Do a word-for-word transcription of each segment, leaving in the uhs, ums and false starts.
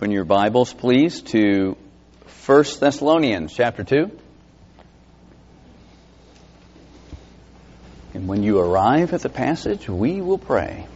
Open your Bibles, please, to First Thessalonians chapter two. And when you arrive at the passage, we will pray.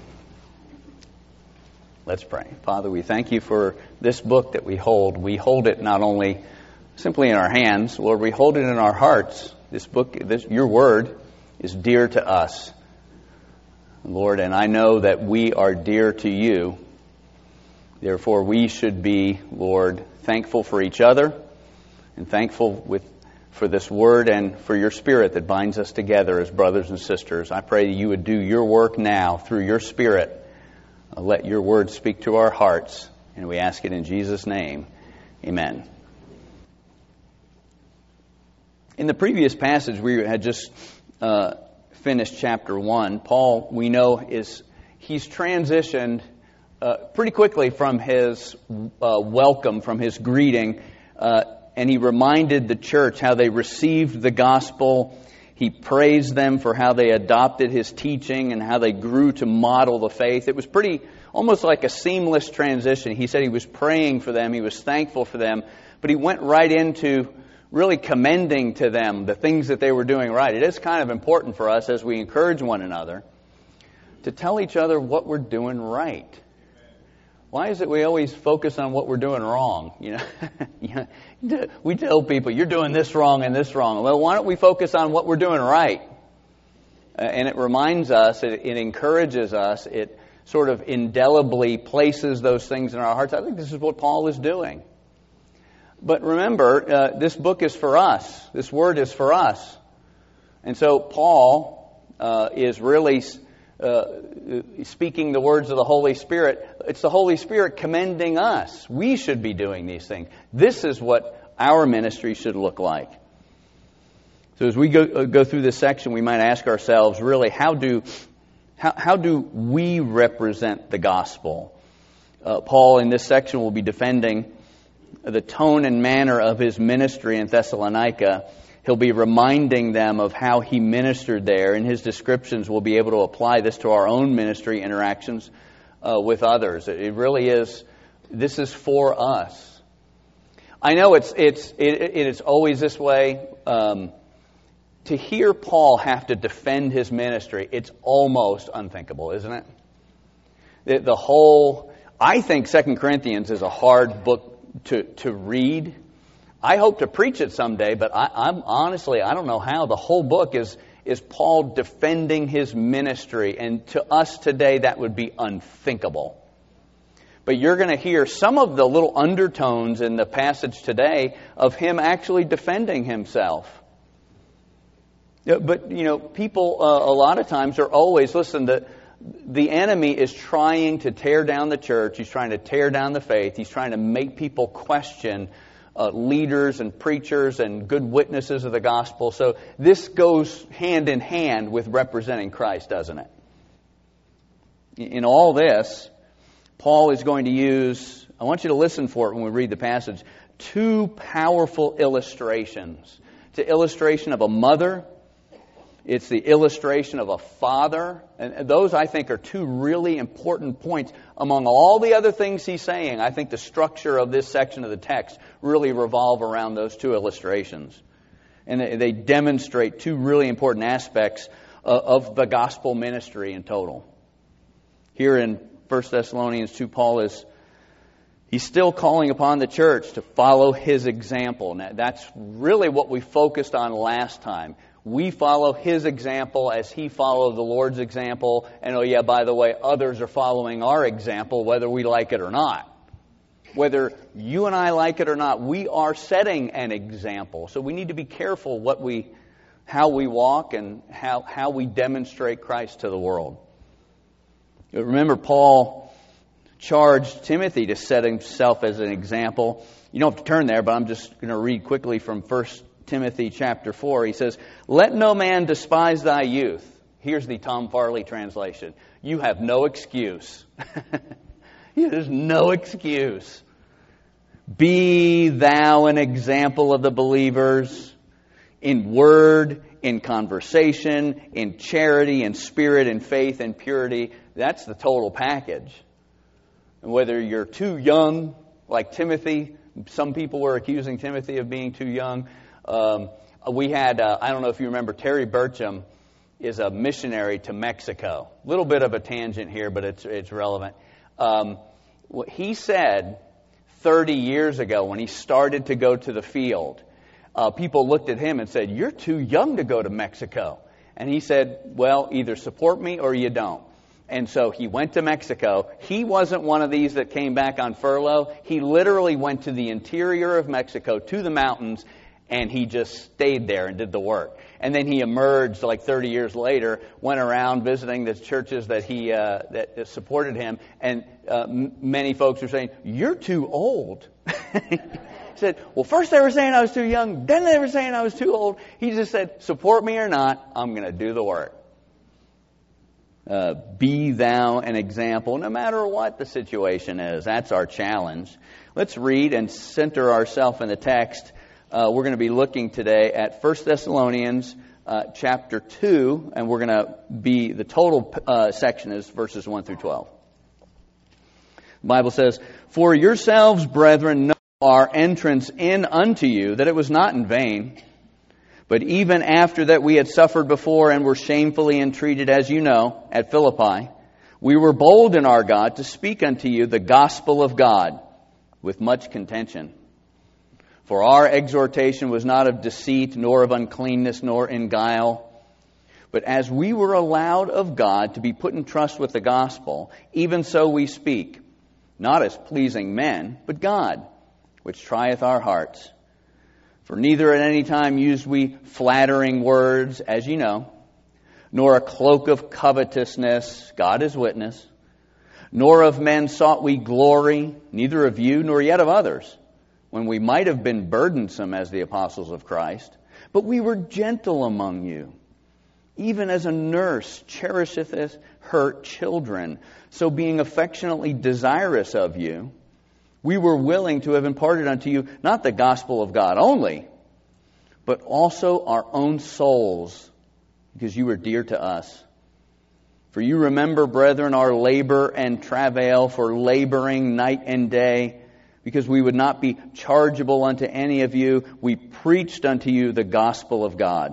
Let's pray. Father, we thank you for this book that we hold. We hold it not only simply in our hands, Lord, we hold it in our hearts. This book, this, your word, is dear to us. Lord, and I know that we are dear to you. Therefore, we should be, Lord, thankful for each other and thankful with for this word and for your Spirit that binds us together as brothers and sisters. I pray that you would do your work now through your Spirit. Uh, let your word speak to our hearts, and we ask it in Jesus' name. Amen. In the previous passage, we had just uh, finished chapter one. Paul, we know, is he's transitioned Uh, pretty quickly from his uh, welcome, from his greeting, uh, and he reminded the church how they received the gospel. He praised them for how they adopted his teaching and how they grew to model the faith. It was pretty, almost like a seamless transition. He said he was praying for them, he was thankful for them, but he went right into really commending to them the things that they were doing right. It is kind of important for us as we encourage one another to tell each other what we're doing right. Why is it we always focus on what we're doing wrong? You know, we tell people, you're doing this wrong and this wrong. Well, why don't we focus on what we're doing right? And it reminds us, it, it encourages us, it sort of indelibly places those things in our hearts. I think this is what Paul is doing. But remember, uh, this book is for us. This word is for us. And so Paul uh, is really Uh, speaking the words of the Holy Spirit. It's the Holy Spirit commending us. We should be doing these things. This is what our ministry should look like. So as we go uh, go through this section, we might ask ourselves, really, how do how, how do we represent the gospel? Uh, Paul, in this section, will be defending the tone and manner of his ministry in Thessalonica. He'll be reminding them of how he ministered there, and his descriptions will be able to apply this to our own ministry interactions uh, with others. It really is, this is for us. I know it's it's it, it is always this way. Um, to hear Paul have to defend his ministry, it's almost unthinkable, isn't it? The, the whole, I think Second Corinthians is a hard book to, to read. I hope to preach it someday, but I, I'm honestly, I don't know how. The whole book is is Paul defending his ministry, and to us today that would be unthinkable. But you're going to hear some of the little undertones in the passage today of him actually defending himself. But, you know, people uh, a lot of times are always, listen, the, the enemy is trying to tear down the church. He's trying to tear down the faith. He's trying to make people question Uh, leaders and preachers and good witnesses of the gospel. So this goes hand in hand with representing Christ, doesn't it? In all this, Paul is going to use, I want you to listen for it when we read the passage, two powerful illustrations. It's an illustration of a mother. It's the illustration of a father. And those, I think, are two really important points. Among all the other things he's saying, I think the structure of this section of the text really revolve around those two illustrations. And they demonstrate two really important aspects of the gospel ministry in total. Here in First Thessalonians two, Paul is, he's still calling upon the church to follow his example. Now, that's really what we focused on last time. We follow his example as he followed the Lord's example. And oh yeah, by the way, others are following our example whether we like it or not. Whether you and I like it or not, we are setting an example. So we need to be careful what we, how we walk and how, how we demonstrate Christ to the world. Remember, Paul charged Timothy to set himself as an example. You don't have to turn there, but I'm just going to read quickly from First Timothy chapter four. He says, "Let no man despise thy youth." Here's the Tom Farley translation. You have no excuse. There's no excuse. "Be thou an example of the believers in word, in conversation, in charity, in spirit, in faith, in purity." That's the total package. And whether you're too young like Timothy. Some people were accusing Timothy of being too young. Um, we had, uh, I don't know if you remember, Terry Burcham is a missionary to Mexico. A little bit of a tangent here, but it's it's relevant. Um, what he said thirty years ago when he started to go to the field, uh, people looked at him and said, "You're too young to go to Mexico." And he said, "Well, either support me or you don't." And so he went to Mexico. He wasn't one of these that came back on furlough. He literally went to the interior of Mexico, to the mountains, and he just stayed there and did the work. And then he emerged like thirty years later, went around visiting the churches that he uh, that supported him, and uh, m- many folks were saying, "You're too old." He said, "Well, first they were saying I was too young, then they were saying I was too old." He just said, "Support me or not, I'm going to do the work." Uh, be thou an example, no matter what the situation is. That's our challenge. Let's read and center ourselves in the text. Uh, we're going to be looking today at First Thessalonians uh, chapter two, and we're going to be, the total uh, section is verses one through twelve. The Bible says, "For yourselves, brethren, know our entrance in unto you, that it was not in vain. But even after that we had suffered before and were shamefully entreated, as you know, at Philippi, we were bold in our God to speak unto you the gospel of God with much contention. For our exhortation was not of deceit, nor of uncleanness, nor in guile. But as we were allowed of God to be put in trust with the gospel, even so we speak, not as pleasing men, but God, which trieth our hearts. For neither at any time used we flattering words, as you know, nor a cloak of covetousness, God is witness, nor of men sought we glory, neither of you, nor yet of others, when we might have been burdensome as the apostles of Christ. But we were gentle among you, even as a nurse cherisheth her children. So being affectionately desirous of you, we were willing to have imparted unto you not the gospel of God only, but also our own souls, because you were dear to us. For you remember, brethren, our labor and travail, for laboring night and day, because we would not be chargeable unto any of you. We preached unto you the gospel of God.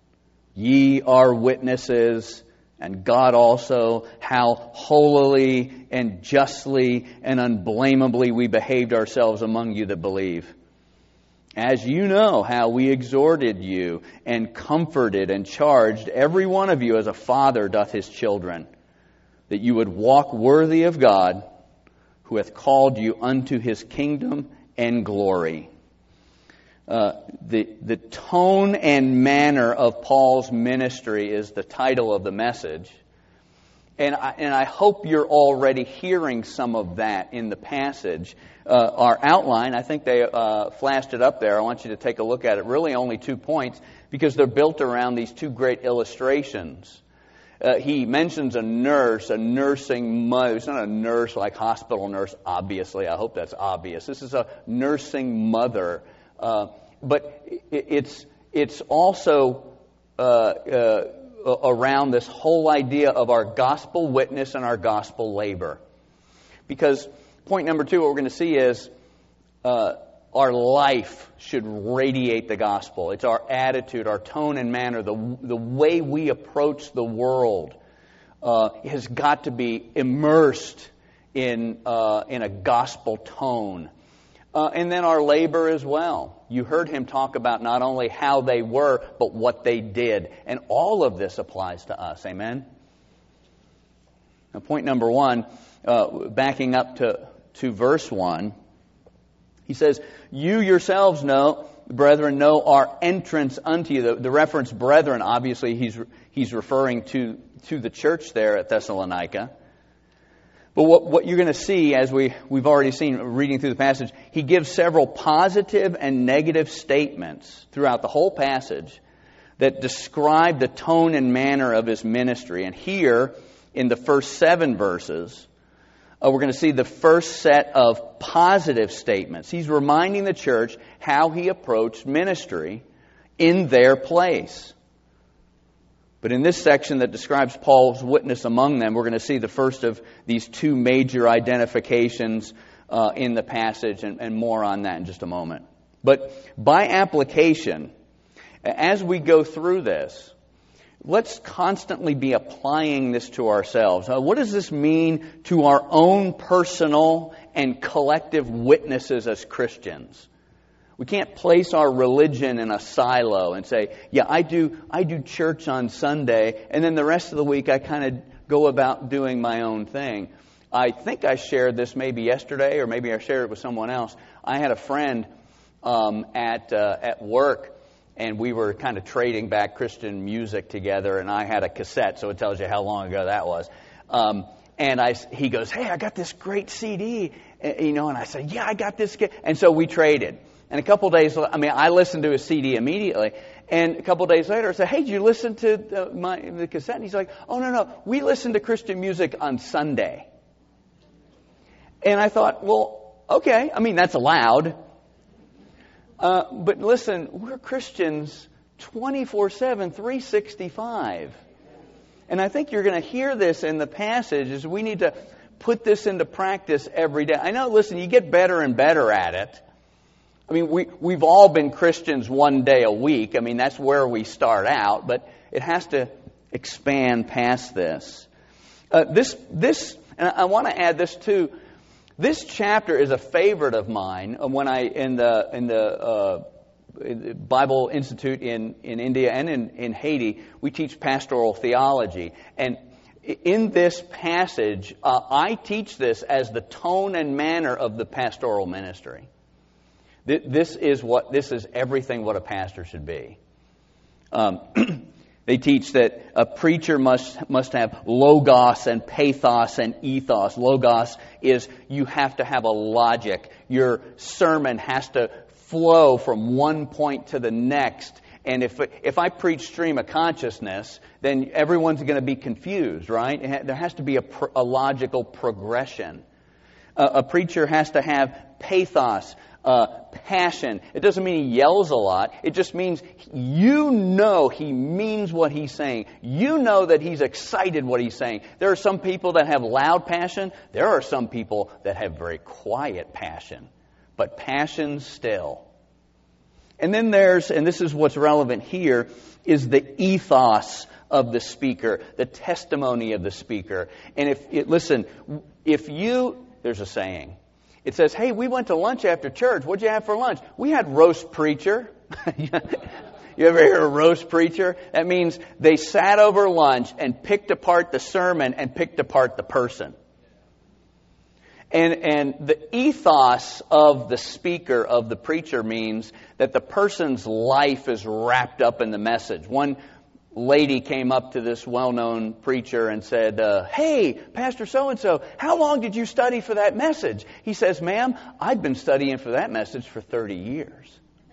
Ye are witnesses, and God also, how holily and justly and unblameably we behaved ourselves among you that believe. As you know how we exhorted you and comforted and charged every one of you as a father doth his children, that you would walk worthy of God, who hath called you unto his kingdom and glory. Uh, the, the tone and manner of Paul's ministry is the title of the message. And I, and I hope you're already hearing some of that in the passage. Uh, our outline, I think they uh, flashed it up there. I want you to take a look at it. Really only two points, because they're built around these two great illustrations. Uh, he mentions a nurse, a nursing mother. It's not a nurse like hospital nurse, obviously. I hope that's obvious. This is a nursing mother. Uh, but it's it's also uh, uh, around this whole idea of our gospel witness and our gospel labor. Because point number two, what we're going to see is uh, our life should radiate the gospel. It's our attitude, our tone and manner, the the way we approach the world uh, has got to be immersed in uh, in a gospel tone. Uh, and then our labor as well. You heard him talk about not only how they were, but what they did. And all of this applies to us. Amen? Now, point number one, uh, backing up to, to verse one, he says, you yourselves know, brethren, know our entrance unto you. The, the reference brethren, obviously, he's he's referring to, to the church there at Thessalonica. But what, what you're going to see, as we, we've already seen reading through the passage, he gives several positive and negative statements throughout the whole passage that describe the tone and manner of his ministry. And here, in the first seven verses, uh, we're going to see the first set of positive statements. He's reminding the church how he approached ministry in their place. But in this section that describes Paul's witness among them, we're going to see the first of these two major identifications uh, in the passage, and, and more on that in just a moment. But by application, as we go through this, let's constantly be applying this to ourselves. Uh, what does this mean to our own personal and collective witnesses as Christians? We can't place our religion in a silo and say, yeah, I do I do church on Sunday, and then the rest of the week I kind of go about doing my own thing. I think I shared this maybe yesterday, or maybe I shared it with someone else. I had a friend um, at uh, at work, and we were kind of trading back Christian music together, and I had a cassette, so it tells you how long ago that was. Um, and I, he goes, hey, I got this great C D, you know, and I said, yeah, I got this. And so we traded. And a couple days, I mean, I listened to his C D immediately. And a couple days later, I said, hey, did you listen to the, my, the cassette? And he's like, oh, no, no, we listen to Christian music on Sunday. And I thought, well, okay, I mean, that's allowed. Uh, but listen, we're Christians twenty-four seven, three sixty-five. And I think you're going to hear this in the passage, is we need to put this into practice every day. I know, listen, you get better and better at it. I mean, we, we've all been Christians one day a week. I mean, that's where we start out, but it has to expand past this. Uh, this, this, and I want to add this too. This chapter is a favorite of mine. When I in the in the uh, Bible Institute in, in India and in, in Haiti, we teach pastoral theology, and in this passage, uh, I teach this as the tone and manner of the pastoral ministry. This is what this is everything what a pastor should be. Um, they teach that a preacher must must have logos and pathos and ethos. Logos is you have to have a logic. Your sermon has to flow from one point to the next. And if if I preach stream of consciousness, then everyone's going to be confused, right? There has to be a, a logical progression. A, a preacher has to have pathos. Uh, passion. It doesn't mean he yells a lot. It just means you know he means what he's saying. You know that he's excited what he's saying. There are some people that have loud passion. There are some people that have very quiet passion. But passion still. And then there's, and this is what's relevant here, is the ethos of the speaker, the testimony of the speaker. And if, it, listen, if you, there's a saying. It says, hey, we went to lunch after church. What'd you have for lunch? We had roast preacher. You ever hear a roast preacher? That means they sat over lunch and picked apart the sermon and picked apart the person. And, and the ethos of the speaker, of the preacher, means that the person's life is wrapped up in the message. One lady came up to this well-known preacher and said, uh, hey, Pastor so-and-so, how long did you study for that message? He says, ma'am, I've been studying for that message for thirty years.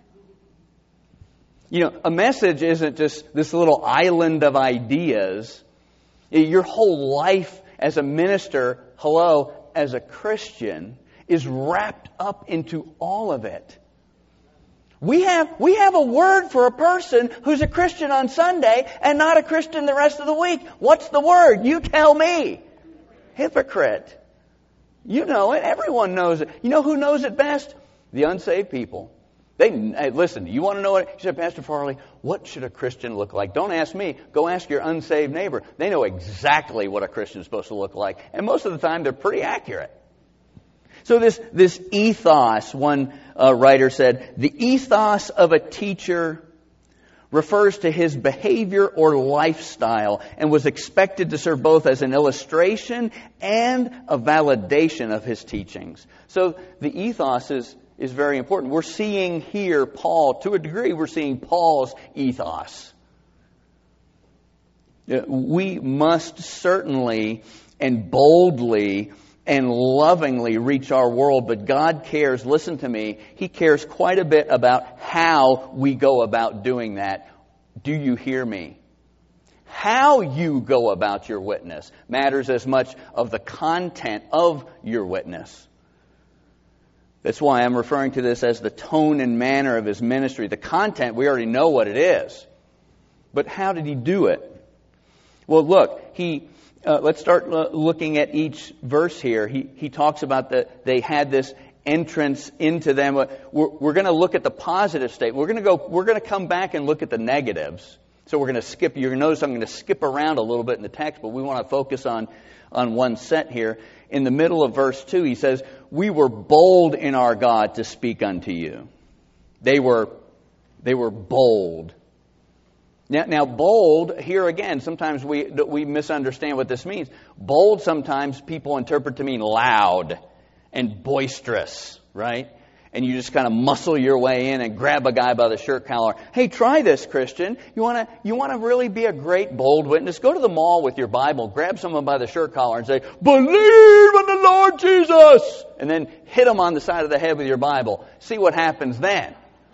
You know, a message isn't just this little island of ideas. Your whole life as a minister, hello, as a Christian, is wrapped up into all of it. We have we have a word for a person who's a Christian on Sunday and not a Christian the rest of the week. What's the word? You tell me. Hypocrite. You know it. Everyone knows it. You know who knows it best? The unsaved people. They hey, listen, you want to know what? You said, Pastor Farley, what should a Christian look like? Don't ask me. Go ask your unsaved neighbor. They know exactly what a Christian is supposed to look like. And most of the time, they're pretty accurate. So this, this ethos, one uh, writer said, the ethos of a teacher refers to his behavior or lifestyle and was expected to serve both as an illustration and a validation of his teachings. So the ethos is, is very important. We're seeing here Paul, to a degree, we're seeing Paul's ethos. We must certainly and boldly and lovingly reach our world, but God cares, listen to me, He cares quite a bit about how we go about doing that. Do you hear me? How you go about your witness matters as much of the content of your witness. That's why I'm referring to this as the tone and manner of his ministry. The content, we already know what it is. But how did he do it? Well, look, he Uh, let's start uh, looking at each verse here. He he talks about that they had this entrance into them. We're, we're going to look at the positive state. We're going to go. We're going to come back and look at the negatives. So we're going to skip. You're going to notice I'm going to skip around a little bit in the text, but we want to focus on on one set here. In the middle of verse two, he says, "We were bold in our God to speak unto you." They were they were bold. Now, now, bold, here again, sometimes we we misunderstand what this means. Bold, sometimes people interpret to mean loud and boisterous, right? And you just kind of muscle your way in and grab a guy by the shirt collar. Hey, try this, Christian. You want to you want to really be a great, bold witness? Go to the mall with your Bible, grab someone by the shirt collar and say, "Believe in the Lord Jesus!" And then hit them on the side of the head with your Bible. See what happens then.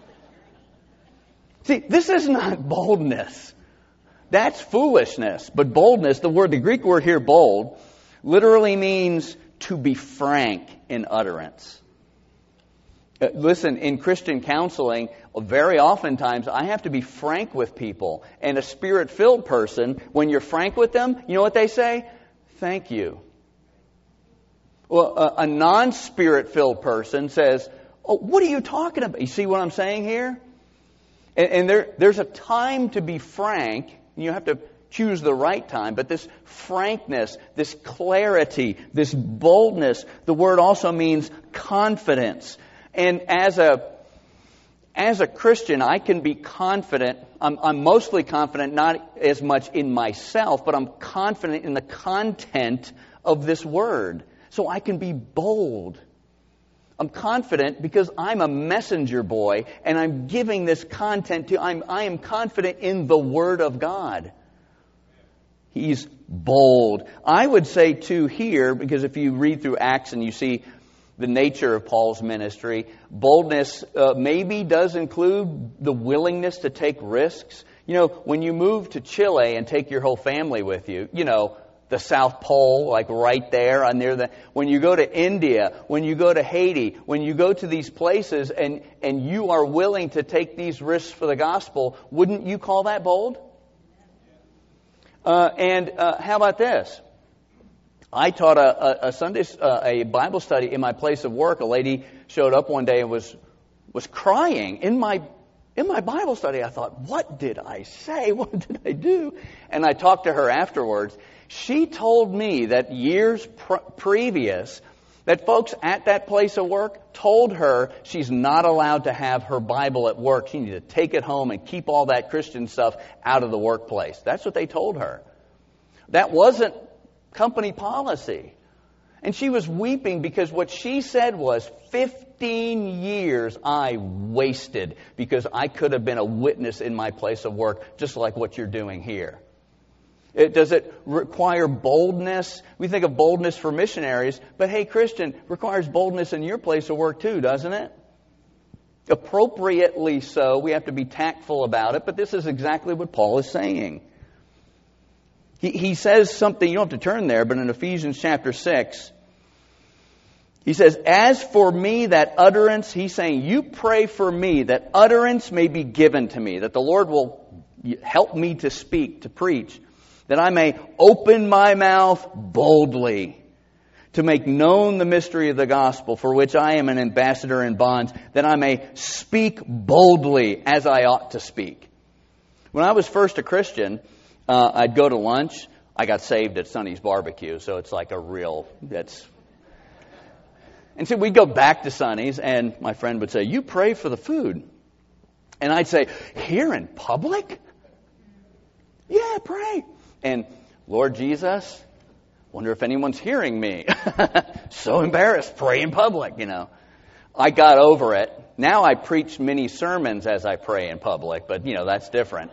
See, this is not boldness. That's foolishness. But boldness, the word, the Greek word here, bold, literally means to be frank in utterance. Uh, listen, in Christian counseling, very oftentimes I have to be frank with people. And a Spirit-filled person, when you're frank with them, you know what they say? Thank you. Well, a, a non-Spirit-filled person says, "Oh, what are you talking about?" You see what I'm saying here? And, and there, there's a time to be frank. You have to choose the right time. But this frankness, this clarity, this boldness, the word also means confidence. And as a as a Christian, I can be confident. I'm, I'm mostly confident, not as much in myself, but I'm confident in the content of this word. So I can be bold. I'm confident because I'm a messenger boy and I'm giving this content to, I'm, I am confident in the Word of God. He's bold. I would say too here, because if you read through Acts and you see the nature of Paul's ministry, boldness uh, maybe does include the willingness to take risks. You know, when you move to Chile and take your whole family with you, you know, the South Pole, like right there, on near the. When you go to India, when you go to Haiti, when you go to these places, and and you are willing to take these risks for the gospel, wouldn't you call that bold? Uh, and uh, how about this? I taught a, a, a Sunday uh, a Bible study in my place of work. A lady showed up one day and was was crying in my. In my Bible study. I thought, what did I say? What did I do? And I talked to her afterwards. She told me that years pr- previous, that folks at that place of work told her she's not allowed to have her Bible at work. She needed to take it home and keep all that Christian stuff out of the workplace. That's what they told her. That wasn't company policy. And she was weeping because what she said was, fifteen years I wasted because I could have been a witness in my place of work, just like what you're doing here. It, does it require boldness? We think of boldness for missionaries, but hey, Christian, requires boldness in your place of work too, doesn't it? Appropriately so. We have to be tactful about it, but this is exactly what Paul is saying. He, he says something, you don't have to turn there, but in Ephesians chapter six, he says, "As for me, that utterance," he's saying, you pray for me, that utterance may be given to me, that the Lord will help me to speak, to preach, that I may open my mouth boldly, to make known the mystery of the gospel, for which I am an ambassador in bonds, that I may speak boldly as I ought to speak. When I was first a Christian, uh, I'd go to lunch. I got saved at Sonny's Barbecue, so it's like a real, that's... And so we'd go back to Sonny's, and my friend would say, "You pray for the food." And I'd say, "Here in public? Yeah, pray." And, "Lord Jesus, wonder if anyone's hearing me." So embarrassed, pray in public, you know. I got over it. Now I preach mini sermons as I pray in public, but, you know, that's different.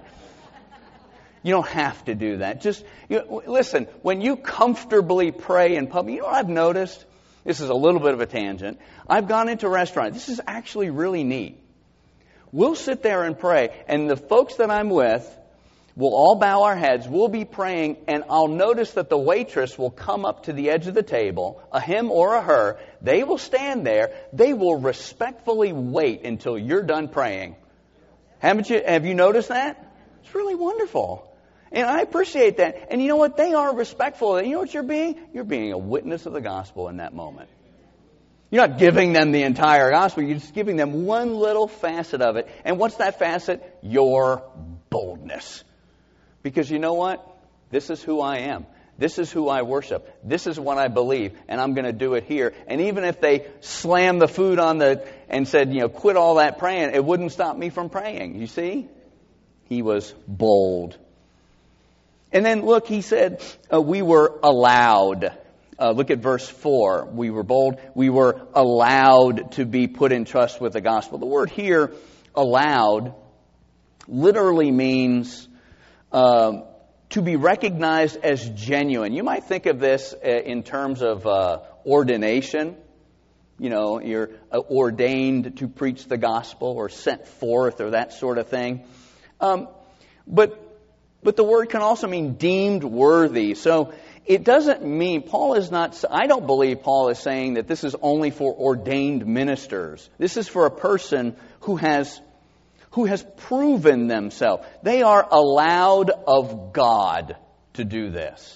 You don't have to do that. Just, you know, listen, when you comfortably pray in public, you know what I've noticed? This is a little bit of a tangent. I've gone into restaurants. This is actually really neat. We'll sit there and pray, and the folks that I'm with will all bow our heads. We'll be praying, and I'll notice that the waitress will come up to the edge of the table, a him or a her. They will stand there. They will respectfully wait until you're done praying. Haven't you? Have you noticed that? It's really wonderful. And I appreciate that. And you know what? They are respectful. You know what you're being? You're being a witness of the gospel in that moment. You're not giving them the entire gospel. You're just giving them one little facet of it. And what's that facet? Your boldness. Because you know what? This is who I am. This is who I worship. This is what I believe. And I'm going to do it here. And even if they slammed the food on the, and said, you know, quit all that praying, it wouldn't stop me from praying. You see? He was bold. And then look, he said, uh, we were allowed. Uh, look at verse four. We were bold. We were allowed to be put in trust with the gospel. The word here, allowed, literally means uh, to be recognized as genuine. You might think of this uh, in terms of uh, ordination. You know, you're uh, ordained to preach the gospel or sent forth or that sort of thing. Um, but but the word can also mean deemed worthy. So it doesn't mean, Paul is not, I don't believe Paul is saying that this is only for ordained ministers. This is for a person who has who has proven themselves. They are allowed of God to do this.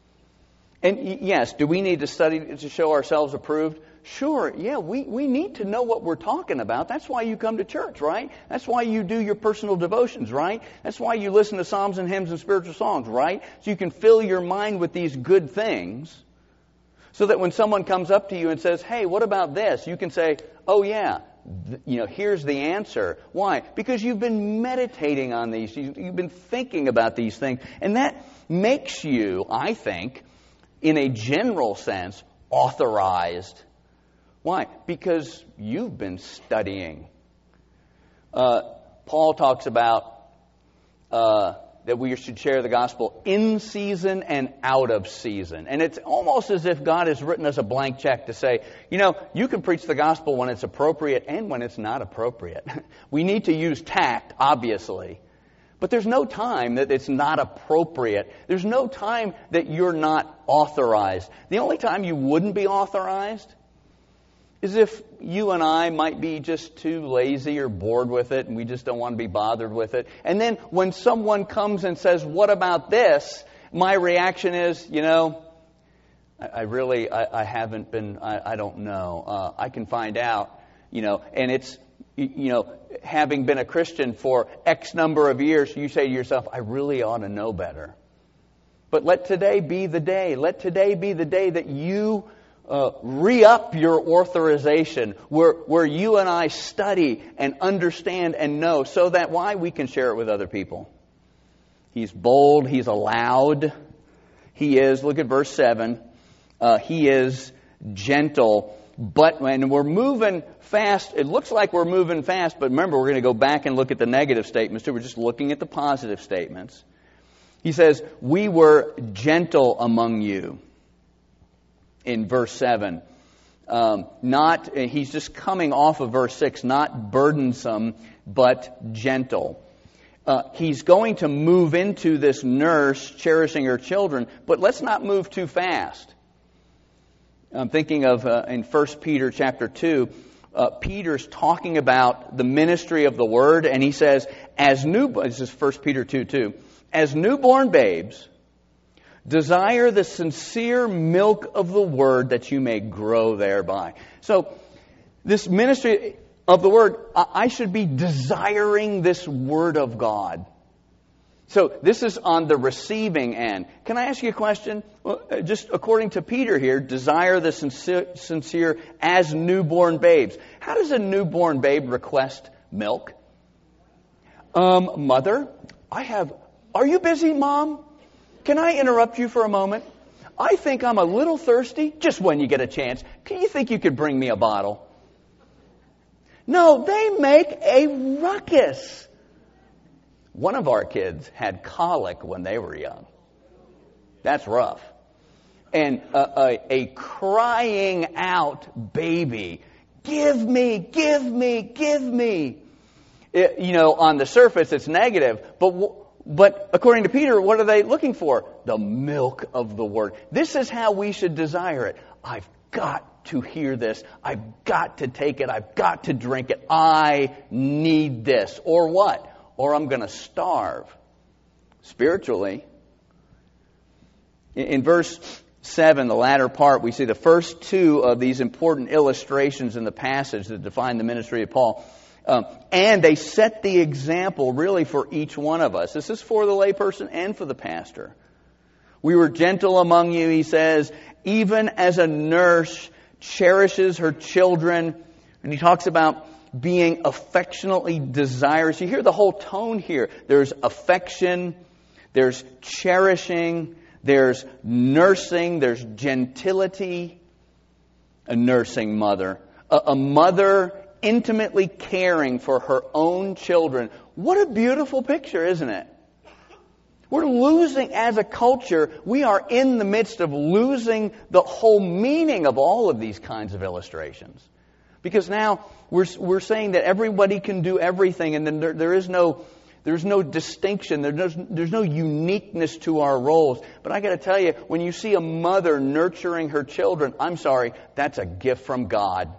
And yes, do we need to study to show ourselves approved? Sure, yeah, we, we need to know what we're talking about. That's why you come to church, right? That's why you do your personal devotions, right? That's why you listen to psalms and hymns and spiritual songs, right? So you can fill your mind with these good things so that when someone comes up to you and says, hey, what about this? You can say, oh yeah, th- you know, here's the answer. Why? Because you've been meditating on these. You've been thinking about these things. And that makes you, I think, in a general sense, authorized. Why? Because you've been studying. Uh, Paul talks about uh, that we should share the gospel in season and out of season. And it's almost as if God has written us a blank check to say, you know, you can preach the gospel when it's appropriate and when it's not appropriate. We need to use tact, obviously. But there's no time that it's not appropriate. There's no time that you're not authorized. The only time you wouldn't be authorized is if you and I might be just too lazy or bored with it and we just don't want to be bothered with it. And then when someone comes and says, what about this? My reaction is, you know, I, I really, I, I haven't been, I, I don't know. Uh, I can find out, you know, and it's, you know, having been a Christian for X number of years, you say to yourself, I really ought to know better. But let today be the day. Let today be the day that you Uh, re-up your authorization, where, where you and I study and understand and know, so that why we can share it with other people. He's bold, he's allowed, he is, look at verse seven, uh, he is gentle, but when we're moving fast, it looks like we're moving fast, but remember, we're going to go back and look at the negative statements too. We're just looking at the positive statements. He says, we were gentle among you. In verse seven, um, not he's just coming off of verse six, not burdensome, but gentle. Uh, he's going to move into this nurse cherishing her children, but let's not move too fast. I'm thinking of uh, in First Peter chapter two, uh, Peter's talking about the ministry of the word, and he says, "As new," this is First Peter two two, "as newborn babes, desire the sincere milk of the word that you may grow thereby." So, this ministry of the word, I should be desiring this word of God. So, this is on the receiving end. Can I ask you a question? Well, just according to Peter here, desire the sincere, sincere as newborn babes. How does a newborn babe request milk? Um, mother, I have... Are you busy, Mom? Can I interrupt you for a moment? I think I'm a little thirsty. Just when you get a chance. Can you think you could bring me a bottle? No, they make a ruckus. One of our kids had colic when they were young. That's rough. And a, a, a crying out baby, give me, give me, give me. It, you know, on the surface it's negative, but w- But according to Peter, what are they looking for? The milk of the word. This is how we should desire it. I've got to hear this. I've got to take it. I've got to drink it. I need this. Or what? Or I'm going to starve. spiritually. In, in verse seven, the latter part, we see the first two of these important illustrations in the passage that define the ministry of Paul. Um, and they set the example really for each one of us. This is for the layperson and for the pastor. We were gentle among you, he says, even as a nurse cherishes her children. And he talks about being affectionately desirous. You hear the whole tone here. There's affection, there's cherishing, there's nursing, there's gentility. A nursing mother. A, a mother intimately caring for her own children. What a beautiful picture, isn't it? We're losing, as a culture, we are in the midst of losing the whole meaning of all of these kinds of illustrations. Because now we're we're saying that everybody can do everything, and then there, there is no there's no distinction, there's no, there's no uniqueness to our roles. But I got to tell you, when you see a mother nurturing her children, I'm sorry, that's a gift from God.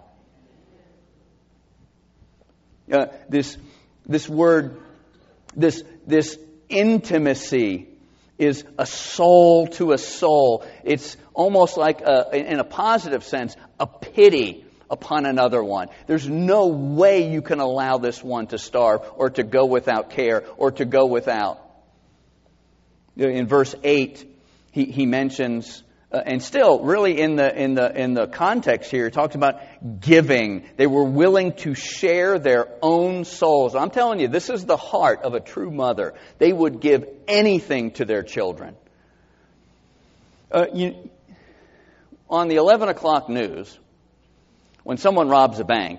Uh, this this word, this this. Intimacy is a soul to a soul. It's almost like, a, in a positive sense, a pity upon another one. There's no way you can allow this one to starve or to go without care or to go without. In verse eight, he, he mentions, uh, and still really in the in the in the context here, it talks about giving. They were willing to share their own souls. I'm telling you, this is the heart of a true mother. They would give anything to their children. Uh, you, on the eleven o'clock news, when someone robs a bank,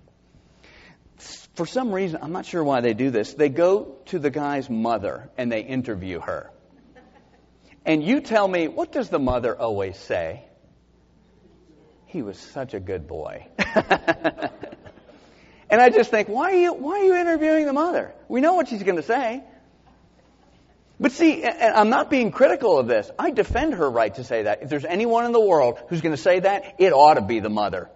for some reason, I'm not sure why they do this, they go to the guy's mother and they interview her. And you tell me, what does the mother always say? He was such a good boy. And I just think, why are you why are you interviewing the mother? We know what she's going to say. But see, and I'm not being critical of this. I defend her right to say that. If there's anyone in the world who's going to say that, it ought to be the mother.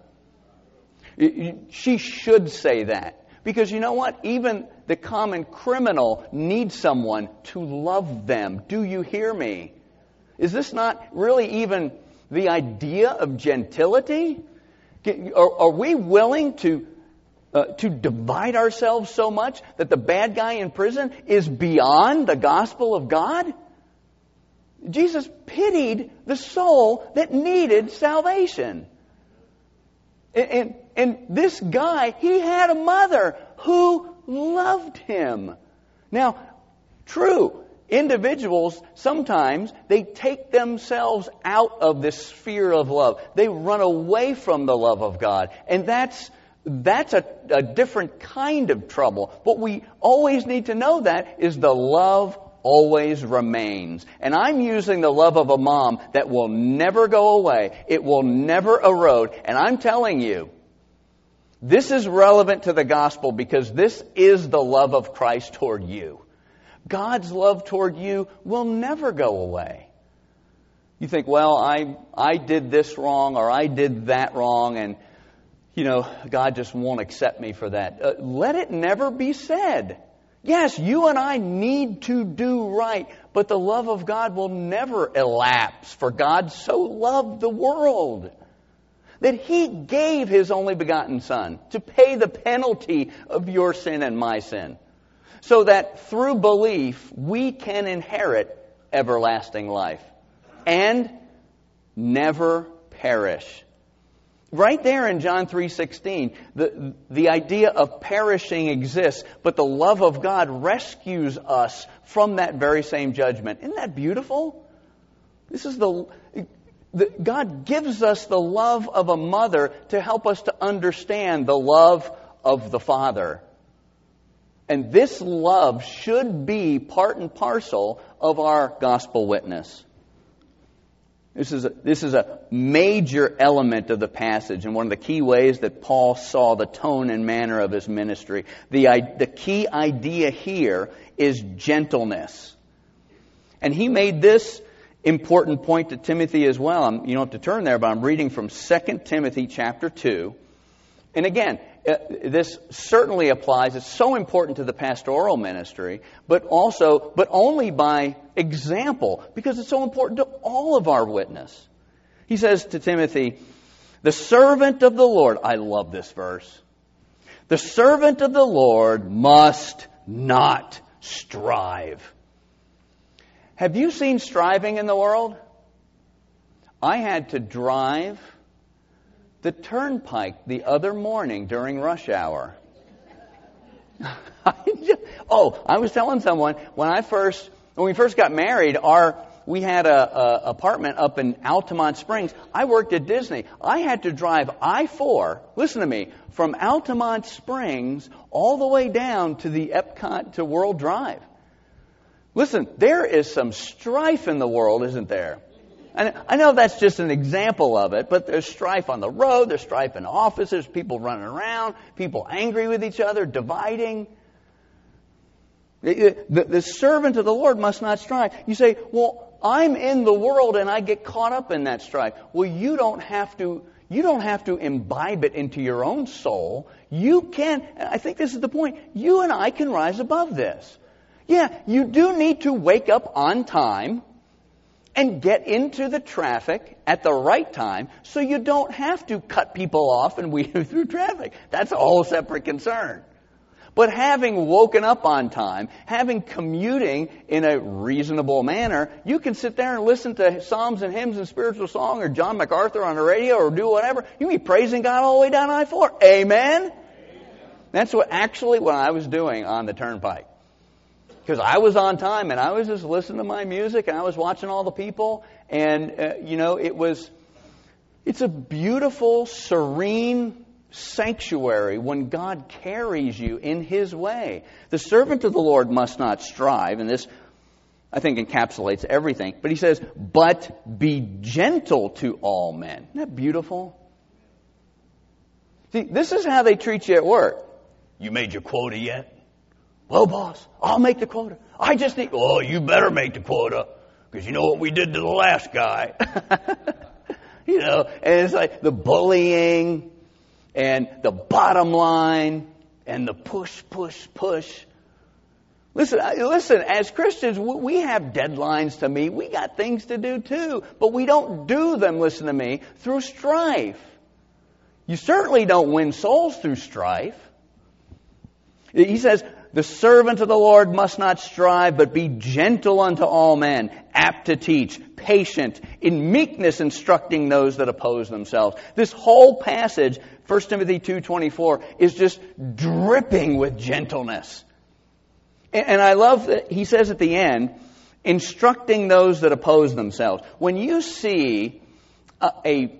She should say that. Because you know what? Even the common criminal needs someone to love them. Do you hear me? Is this not really even the idea of gentility? Are, are we willing to uh, to divide ourselves so much that the bad guy in prison is beyond the gospel of God? Jesus pitied the soul that needed salvation. And, and, and this guy, he had a mother who loved him. Now, true, individuals, sometimes they take themselves out of this sphere of love. They run away from the love of God. And that's that's a, a different kind of trouble. What we always need to know that is the love always remains. And I'm using the love of a mom that will never go away. It will never erode. And I'm telling you, this is relevant to the gospel because this is the love of Christ toward you. God's love toward you will never go away. You think, well, I I did this wrong or I did that wrong and, you know, God just won't accept me for that. Uh, let it never be said. Yes, you and I need to do right, but the love of God will never elapse, for God so loved the world that He gave His only begotten Son to pay the penalty of your sin and my sin, so that through belief we can inherit everlasting life and never perish. Right there in John three sixteen, the, the idea of perishing exists, but the love of God rescues us from that very same judgment. Isn't that beautiful? This is the, the God gives us the love of a mother to help us to understand the love of the Father. And this love should be part and parcel of our gospel witness. This is a, this is a major element of the passage and one of the key ways that Paul saw the tone and manner of his ministry. The, the key idea here is gentleness. And he made this important point to Timothy as well. I'm, you don't have to turn there, but I'm reading from Second Timothy chapter two. And again, uh, this certainly applies. It's so important to the pastoral ministry, but also, but only by example, because it's so important to all of our witness. He says to Timothy, the servant of the Lord, I love this verse, the servant of the Lord must not strive. Have you seen striving in the world? I had to drive the turnpike the other morning during rush hour. oh, I was telling someone when I first, when we first got married, our we had a, a apartment up in Altamont Springs. I worked at Disney. I had to drive I four, listen to me, from Altamont Springs all the way down to the Epcot to World Drive. Listen, there is some strife in the world, isn't there? And I know that's just an example of it, but there's strife on the road, there's strife in offices, people running around, people angry with each other, dividing. The, the, the servant of the Lord must not strive. You say, well, I'm in the world and I get caught up in that strife. Well, you don't have to, you don't have to imbibe it into your own soul. You can, and I think this is the point, you and I can rise above this. Yeah, you do need to wake up on time and get into the traffic at the right time so you don't have to cut people off and weave through traffic. That's a whole separate concern. But having woken up on time, having commuting in a reasonable manner, you can sit there and listen to psalms and hymns and spiritual song or John MacArthur on the radio or do whatever. You can be praising God all the way down I four. Amen? Amen. That's what actually what I was doing on the turnpike. Because I was on time and I was just listening to my music and I was watching all the people. And, uh, you know, it was, it's a beautiful, serene sanctuary when God carries you in His way. The servant of the Lord must not strive, and this, I think, encapsulates everything. But he says, but be gentle to all men. Isn't that beautiful? See, this is how they treat you at work. You made your quota yet? Well, boss, I'll make the quota. I just need... Oh, you better make the quota, because you know what we did to the last guy. You know, and it's like the bullying and the bottom line and the push, push, push. Listen, listen, as Christians, we have deadlines to meet. We got things to do too. But we don't do them, listen to me, through strife. You certainly don't win souls through strife. He says, the servant of the Lord must not strive, but be gentle unto all men, apt to teach, patient, in meekness instructing those that oppose themselves. This whole passage, First Timothy two twenty-four, is just dripping with gentleness. And I love that he says at the end, instructing those that oppose themselves. When you see a, a,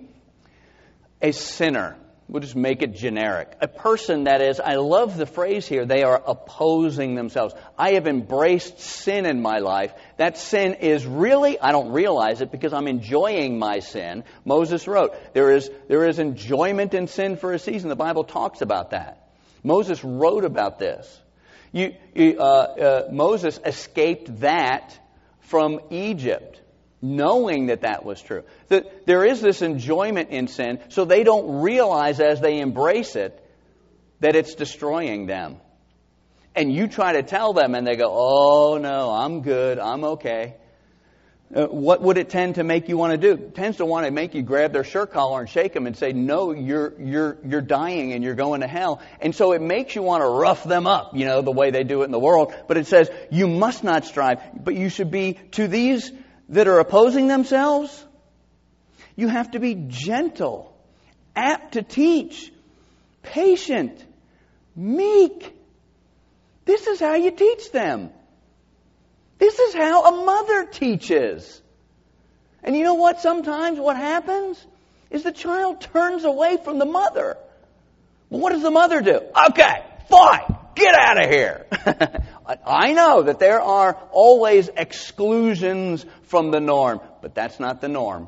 a sinner, we'll just make it generic, a person that is, I love the phrase here, they are opposing themselves. I have embraced sin in my life. That sin is really, I don't realize it because I'm enjoying my sin. Moses wrote, there is, there is enjoyment in sin for a season. The Bible talks about that. Moses wrote about this. You, you, uh, uh, Moses escaped that from Egypt, knowing that that was true. That there is this enjoyment in sin, so they don't realize as they embrace it that it's destroying them. And you try to tell them, and they go, "Oh no, I'm good, I'm okay." Uh, what would it tend to make you want to do? It tends to want to make you grab their shirt collar and shake them and say, no, you're you're you're dying and you're going to hell. And so it makes you want to rough them up, you know, the way they do it in the world. But it says, you must not strive, but you should be to these that are opposing themselves. You have to be gentle, apt to teach, patient, meek. This is how you teach them. This is how a mother teaches. And you know what? Sometimes what happens is the child turns away from the mother. Well, what does the mother do? Okay, fine, get out of here. I know that there are always exclusions from the norm, but that's not the norm.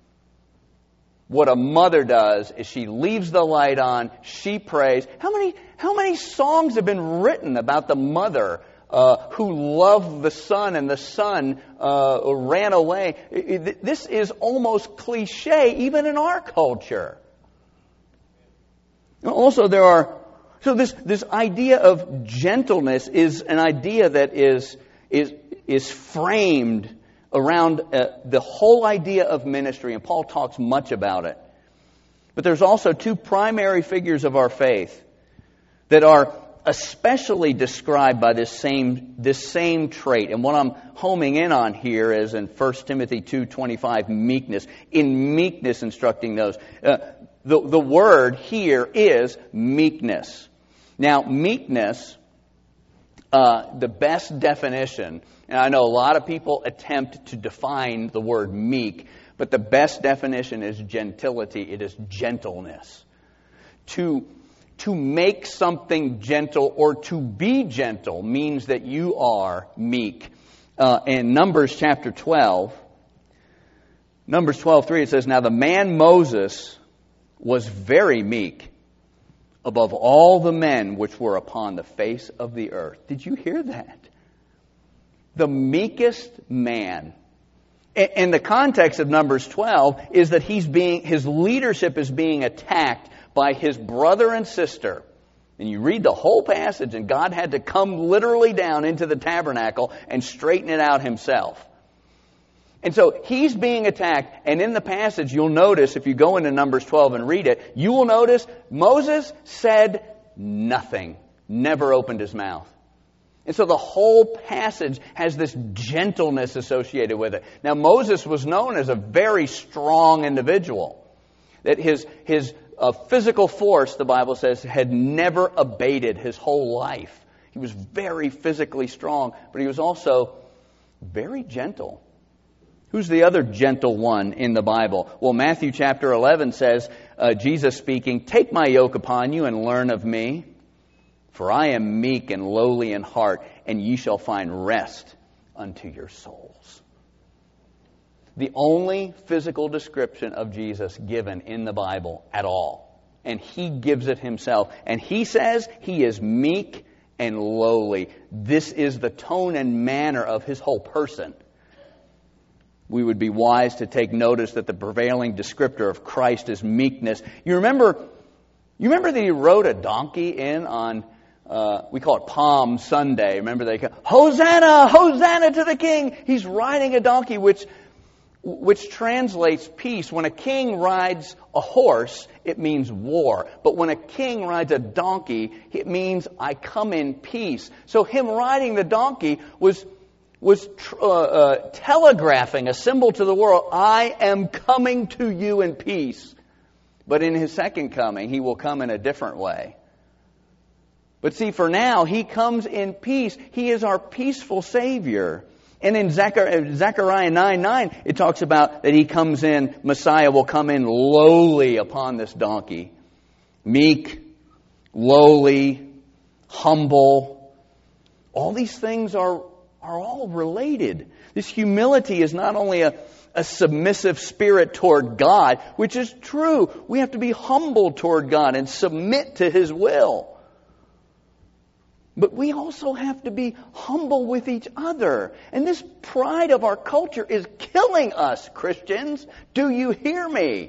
What a mother does is she leaves the light on, she prays. How many, how many songs have been written about the mother Uh, who loved the son and the son uh, ran away? This is almost cliche even in our culture. Also, there are, so this, this idea of gentleness is an idea that is, is, is framed around uh, the whole idea of ministry, and Paul talks much about it. But there's also two primary figures of our faith that are especially described by this same this same trait. And what I'm homing in on here is in First Timothy two twenty-five, meekness. In meekness instructing those. Uh, the, the word here is meekness. Now, meekness, uh, the best definition, and I know a lot of people attempt to define the word meek, but the best definition is gentility. It is gentleness. To To make something gentle or to be gentle means that you are meek. Uh, in Numbers chapter twelve, Numbers twelve three, it says, "Now the man Moses was very meek above all the men which were upon the face of the earth." Did you hear that? The meekest man. And the context of Numbers twelve is that he's being, his leadership is being attacked by his brother and sister. And you read the whole passage, and God had to come literally down into the tabernacle and straighten it out himself. And so he's being attacked, and in the passage you'll notice, if you go into Numbers twelve and read it, you will notice Moses said nothing, never opened his mouth. And so the whole passage has this gentleness associated with it. Now Moses was known as a very strong individual. That his his uh, physical force, the Bible says, had never abated his whole life. He was very physically strong, but he was also very gentle. Who's the other gentle one in the Bible? Well, Matthew chapter eleven says, uh, Jesus speaking, "Take my yoke upon you and learn of me, for I am meek and lowly in heart, and ye shall find rest unto your souls." The only physical description of Jesus given in the Bible at all. And he gives it himself. And he says he is meek and lowly. This is the tone and manner of his whole person. We would be wise to take notice that the prevailing descriptor of Christ is meekness. You remember, you remember that he rode a donkey in on, uh, we call it Palm Sunday. Remember they go, "Hosanna, Hosanna to the King." He's riding a donkey, which which translates peace. When a king rides a horse, it means war. But when a king rides a donkey, it means I come in peace. So him riding the donkey was was uh, uh, telegraphing a symbol to the world, I am coming to you in peace. But in his second coming, he will come in a different way. But see, for now, he comes in peace. He is our peaceful Savior. And in Zechariah nine nine, it talks about that he comes in, Messiah will come in lowly upon this donkey. Meek, lowly, humble. All these things are, are all related. This humility is not only a, a submissive spirit toward God, which is true. We have to be humble toward God and submit to His will. But we also have to be humble with each other. And this pride of our culture is killing us, Christians. Do you hear me?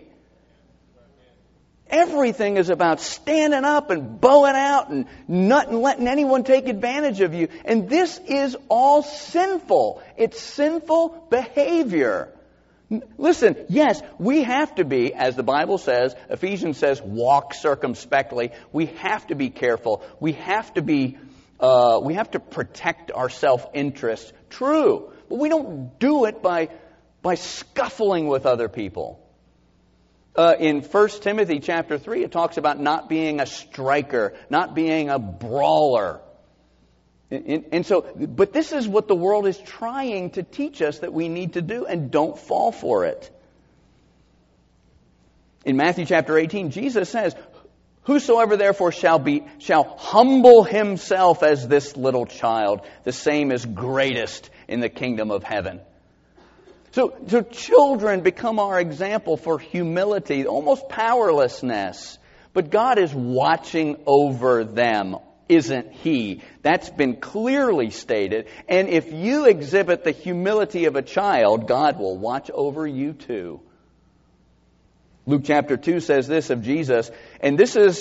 Everything is about standing up and bowing out and not letting anyone take advantage of you. And this is all sinful. It's sinful behavior. Listen, yes, we have to be, as the Bible says, Ephesians says, walk circumspectly. We have to be careful. We have to be Uh, we have to protect our self-interest. True. But we don't do it by, by scuffling with other people. Uh, in First Timothy chapter three, it talks about not being a striker, not being a brawler. And, and, and so, but this is what the world is trying to teach us that we need to do, and don't fall for it. In Matthew chapter eighteen, Jesus says, "Whosoever therefore shall be shall humble himself as this little child, the same is greatest in the kingdom of heaven." So, so children become our example for humility, almost powerlessness. But God is watching over them, isn't He? That's been clearly stated. And if you exhibit the humility of a child, God will watch over you too. Luke chapter two says this of Jesus, and this is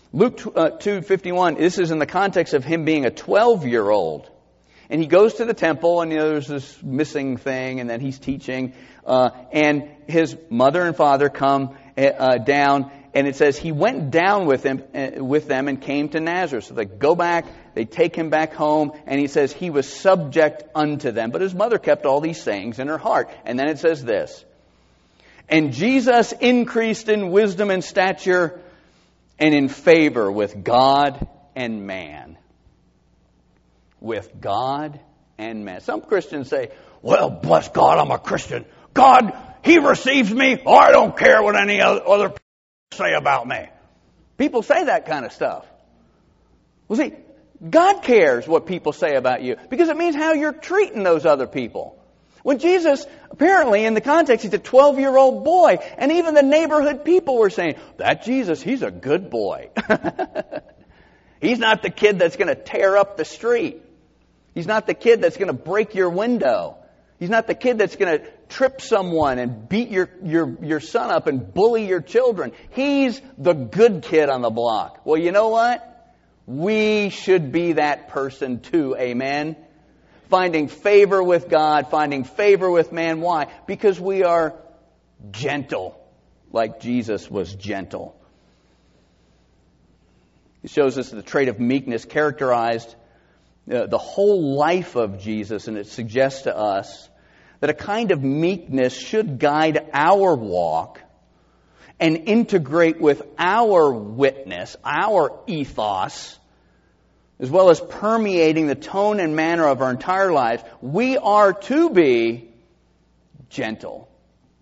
Luke uh, two fifty-one, this is in the context of him being a twelve-year-old. And he goes to the temple, and you know, there's this missing thing, and then he's teaching. Uh, and his mother and father come uh, down, and it says he went down with them, uh, with them and came to Nazareth. So they go back, they take him back home, and he says he was subject unto them. But his mother kept all these sayings in her heart. And then it says this, and Jesus increased in wisdom and stature and in favor with God and man. With God and man. Some Christians say, well, bless God, I'm a Christian. God, He receives me. Oh, I don't care what any other people say about me. People say that kind of stuff. Well, see, God cares what people say about you because it means how you're treating those other people. When Jesus, apparently in the context, he's a twelve-year-old boy, and even the neighborhood people were saying, that Jesus, he's a good boy. He's not the kid that's going to tear up the street. He's not the kid that's going to break your window. He's not the kid that's going to trip someone and beat your, your, your son up and bully your children. He's the good kid on the block. Well, you know what? We should be that person too. Amen? Finding favor with God, finding favor with man. Why? Because we are gentle, like Jesus was gentle. It shows us the trait of meekness characterized uh, the whole life of Jesus, and it suggests to us that a kind of meekness should guide our walk and integrate with our witness, our ethos, as well as permeating the tone and manner of our entire lives. We are to be gentle.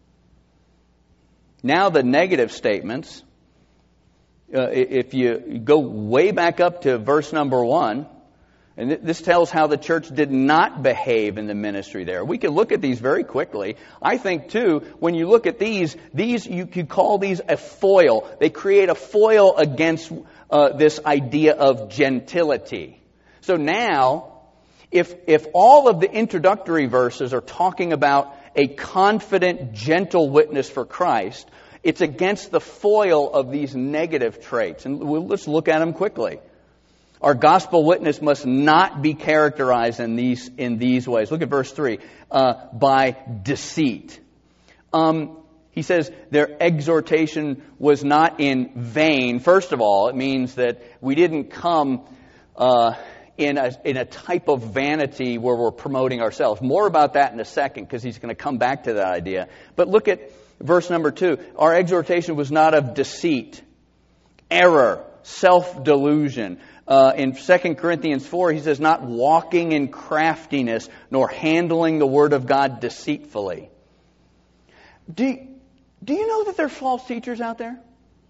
Now the negative statements. Uh, if you go way back up to verse number one, and this tells how the church did not behave in the ministry there. We can look at these very quickly. I think, too, when you look at these, these you could call these a foil. They create a foil against uh, this idea of gentility. So now, if if all of the introductory verses are talking about a confident, gentle witness for Christ, it's against the foil of these negative traits. And we'll, let's look at them quickly. Our gospel witness must not be characterized in these in these ways. Look at verse three. Uh, by deceit. Um, he says their exhortation was not in vain. First of all, it means that we didn't come uh, in a in a type of vanity where we're promoting ourselves. More about that in a second, because he's going to come back to that idea. But look at verse number two. Our exhortation was not of deceit, error, self-delusion. Uh, in Second Corinthians four, he says, not walking in craftiness, nor handling the Word of God deceitfully. Do, do you know that there are false teachers out there?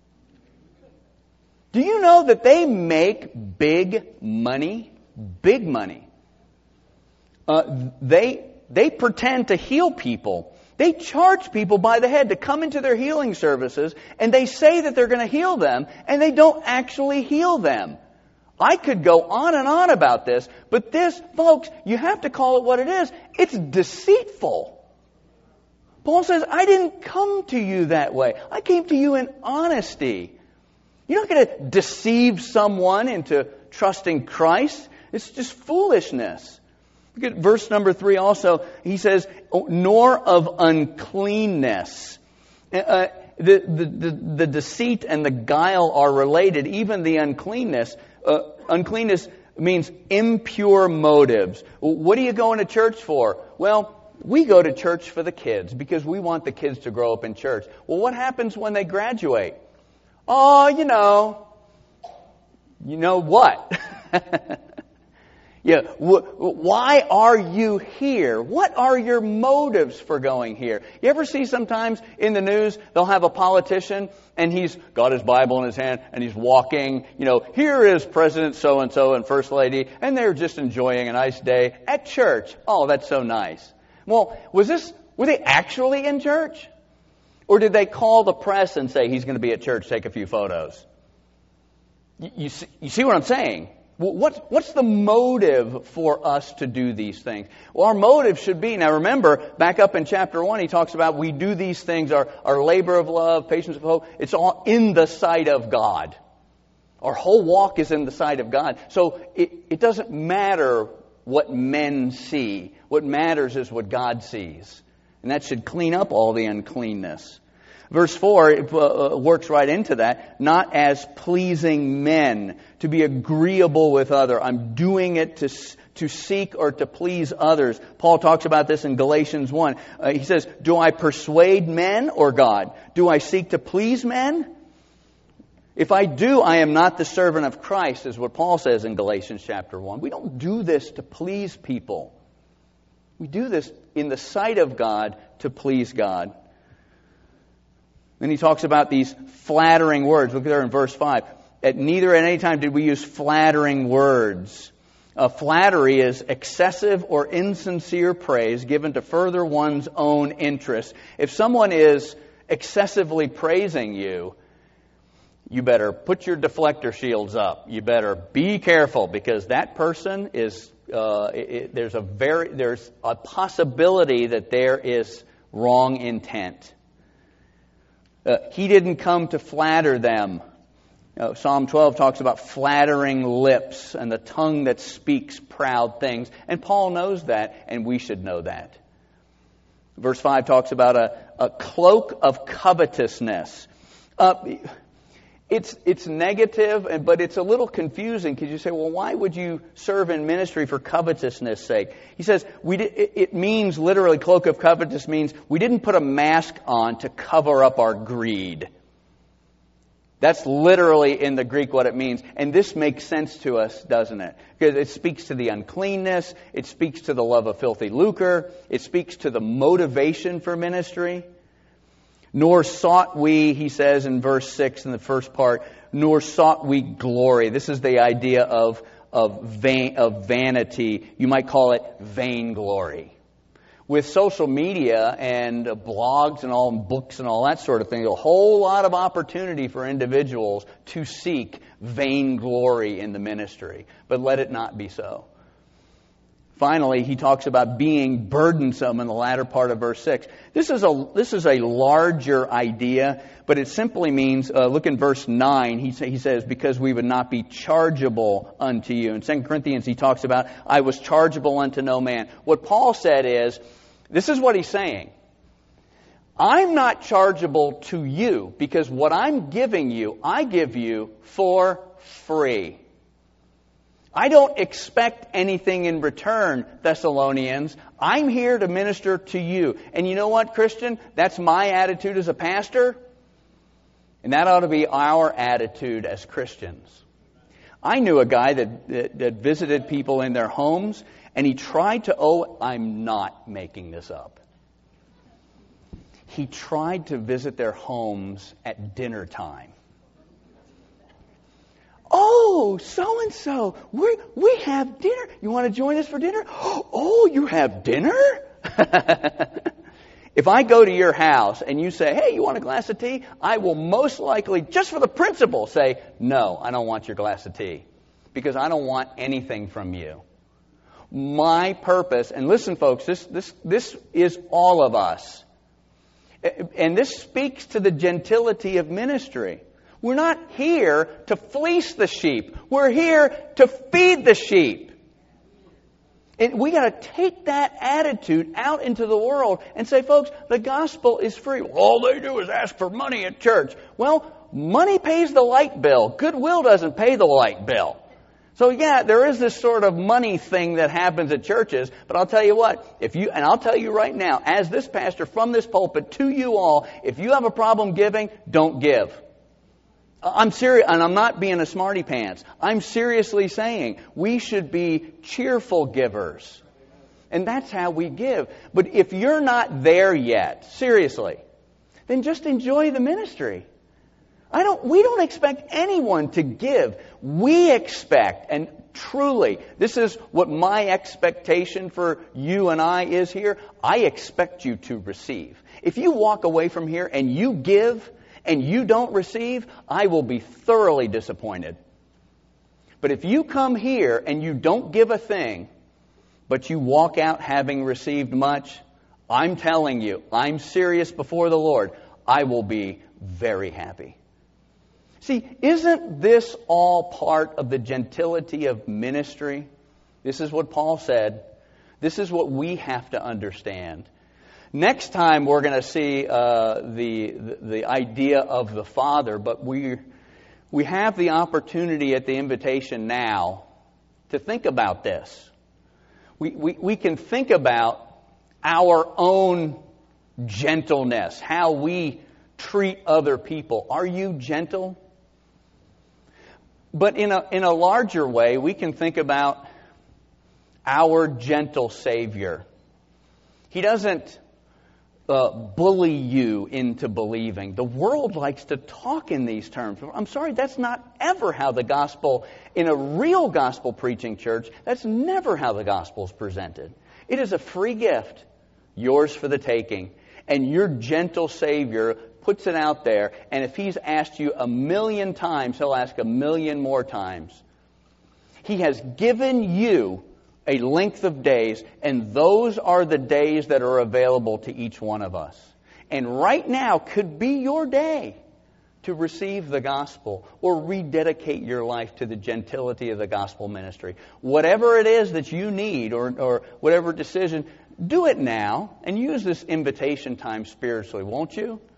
Do you know that they make big money? Big money. Uh, they, they pretend to heal people. They charge people by the head to come into their healing services, and they say that they're going to heal them, and they don't actually heal them. I could go on and on about this, but this, folks, you have to call it what it is. It's deceitful. Paul says, I didn't come to you that way. I came to you in honesty. You're not going to deceive someone into trusting Christ. It's just foolishness. Look at verse number three also. He says, nor of uncleanness. Uh, the, the, the, the deceit and the guile are related, even the uncleanness. Uh, uncleanness means impure motives. What are you going to church for? Well, we go to church for the kids because we want the kids to grow up in church. Well, what happens when they graduate? Oh, you know. You know what? Yeah. Why are you here? What are your motives for going here? You ever see sometimes in the news, they'll have a politician and he's got his Bible in his hand and he's walking, you know, here is President so-and-so and First Lady, and they're just enjoying a nice day at church. Oh, that's so nice. Well, was this, were they actually in church? Or did they call the press and say he's going to be at church, take a few photos? You, you, see, you see what I'm saying? What, what's the motive for us to do these things? Well, our motive should be, now remember, back up in chapter one, he talks about we do these things, our, our labor of love, patience of hope, it's all in the sight of God. Our whole walk is in the sight of God. So it, it doesn't matter what men see. What matters is what God sees. And that should clean up all the uncleanness. Verse four uh, works right into that. Not as pleasing men, to be agreeable with others. I'm doing it to, to seek or to please others. Paul talks about this in Galatians one. Uh, he says, do I persuade men or God? Do I seek to please men? If I do, I am not the servant of Christ, is what Paul says in Galatians chapter one. We don't do this to please people. We do this in the sight of God to please God. Then he talks about these flattering words. Look there in verse five. At neither at any time did we use flattering words. Uh, flattery is excessive or insincere praise given to further one's own interest. If someone is excessively praising you, you better put your deflector shields up. You better be careful, because that person is, uh, it, there's a very, there's a possibility that there is wrong intent. Uh, he didn't come to flatter them. Uh, Psalm twelve talks about flattering lips and the tongue that speaks proud things. And Paul knows that, and we should know that. Verse five talks about a, a cloak of covetousness. Uh, It's it's negative, but it's a little confusing, because you say, well, why would you serve in ministry for covetousness' sake? He says, we di- it means literally, cloak of covetousness means we didn't put a mask on to cover up our greed. That's literally in the Greek what it means. And this makes sense to us, doesn't it? Because it speaks to the uncleanness. It speaks to the love of filthy lucre. It speaks to the motivation for ministry. Nor sought we, he says in verse six in the first part, nor sought we glory. This is the idea of, of, vain, of vanity. You might call it vainglory. With social media and blogs and all, and books and all that sort of thing, a whole lot of opportunity for individuals to seek vainglory in the ministry. But let it not be so. Finally, he talks about being burdensome in the latter part of verse six. This is a this is a larger idea, but it simply means, uh, look in verse nine, he, say, he says, because we would not be chargeable unto you. In Second Corinthians, he talks about, I was chargeable unto no man. What Paul said is, this is what he's saying. I'm not chargeable to you, because what I'm giving you, I give you for free. I don't expect anything in return, Thessalonians. I'm here to minister to you. And you know what, Christian? That's my attitude as a pastor. And that ought to be our attitude as Christians. I knew a guy that, that, that visited people in their homes, and he tried to owe, I'm not making this up. He tried to visit their homes at dinner time. Oh, so-and-so, we we have dinner. You want to join us for dinner? Oh, you have dinner? If I go to your house and you say, hey, you want a glass of tea? I will most likely, just for the principle, say, no, I don't want your glass of tea. Because I don't want anything from you. My purpose, and listen, folks, this this this is all of us. And this speaks to the gentility of ministry. We're not here to fleece the sheep. We're here to feed the sheep. And we got to take that attitude out into the world and say, folks, the gospel is free. All they do is ask for money at church. Well, money pays the light bill. Goodwill doesn't pay the light bill. So yeah, there is this sort of money thing that happens at churches, but I'll tell you what, if you, and I'll tell you right now, as this pastor from this pulpit to you all, if you have a problem giving, don't give. I'm serious, and I'm not being a smarty pants. I'm seriously saying we should be cheerful givers. And that's how we give. But if you're not there yet, seriously, then just enjoy the ministry. I don't, we don't expect anyone to give. We expect, and truly, this is what my expectation for you and I is here. I expect you to receive. If you walk away from here and you give, and you don't receive, I will be thoroughly disappointed. But if you come here and you don't give a thing, but you walk out having received much, I'm telling you, I'm serious before the Lord, I will be very happy. See, isn't this all part of the gentility of ministry? This is what Paul said. This is what we have to understand. Next time we're going to see uh, the, the the idea of the Father, but we we have the opportunity at the invitation now to think about this. We we, we can think about our own gentleness, how we treat other people. Are you gentle? But in a in a larger way, we can think about our gentle Savior. He doesn't uh, bully you into believing. The world likes to talk in these terms. I'm sorry, that's not ever how the gospel, in a real gospel preaching church, that's never how the gospel is presented. It is a free gift, yours for the taking. And your gentle Savior puts it out there, and if He's asked you a million times, He'll ask a million more times. He has given you a length of days, and those are the days that are available to each one of us. And right now could be your day to receive the gospel or rededicate your life to the gentility of the gospel ministry. Whatever it is that you need, or, or whatever decision, do it now and use this invitation time spiritually, won't you?